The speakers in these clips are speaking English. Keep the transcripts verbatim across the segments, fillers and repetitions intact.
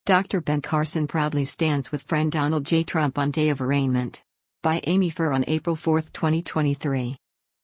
Doctor Ben Carson proudly stands with friend Donald J. Trump on day of arraignment. By Amy Furr on April fourth, twenty twenty-three.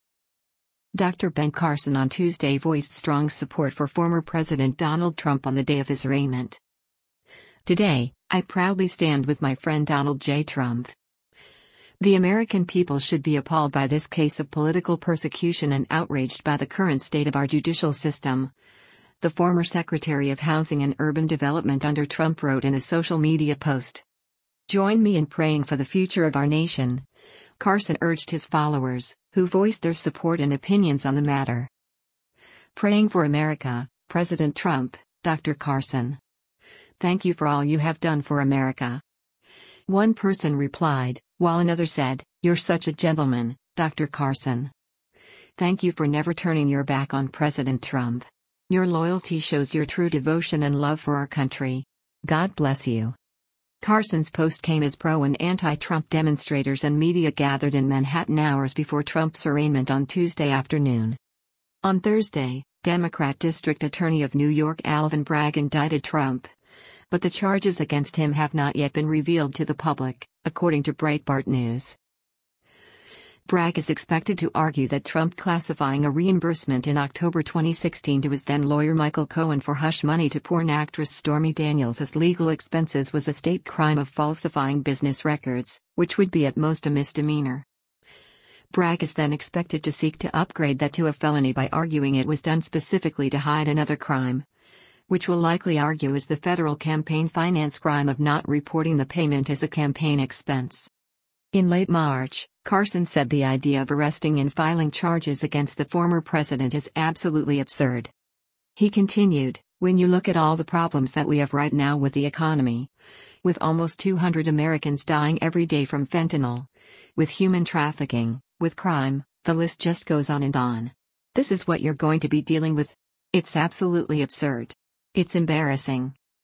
Doctor Ben Carson on Tuesday voiced strong support for former President Donald Trump on the day of his arraignment. Today, I proudly stand with my friend Donald J. Trump. The American people should be appalled by this case of political persecution and outraged by the current state of our judicial system. The former Secretary of Housing and Urban Development under Trump wrote in a social media post. Join me in praying for the future of our nation, Carson urged his followers, who voiced their support and opinions on the matter. Praying for America, President Trump, Doctor Carson. Thank you for all you have done for America. One person replied, while another said, "You're such a gentleman, Doctor Carson. Thank you for never turning your back on President Trump. Your loyalty shows your true devotion and love for our country. God bless you." Carson's post came as pro- and anti-Trump demonstrators and media gathered in Manhattan hours before Trump's arraignment on Tuesday afternoon. On Thursday, Democrat District Attorney of New York Alvin Bragg indicted Trump. But the charges against him have not yet been revealed to the public, according to Breitbart News. Bragg is expected to argue that Trump classifying a reimbursement in October twenty sixteen to his then-lawyer Michael Cohen for hush money to porn actress Stormy Daniels as legal expenses was a state crime of falsifying business records, which would be at most a misdemeanor. Bragg is then expected to seek to upgrade that to a felony by arguing it was done specifically to hide another crime, which will likely argue is the federal campaign finance crime of not reporting the payment as a campaign expense. In late March, Carson said the idea of arresting and filing charges against the former president is absolutely absurd. He continued, "When you look at all the problems that we have right now with the economy, with almost two hundred Americans dying every day from fentanyl, with human trafficking, with crime, the list just goes on and on. This is what you're going to be dealing with? It's absolutely absurd. It's embarrassing,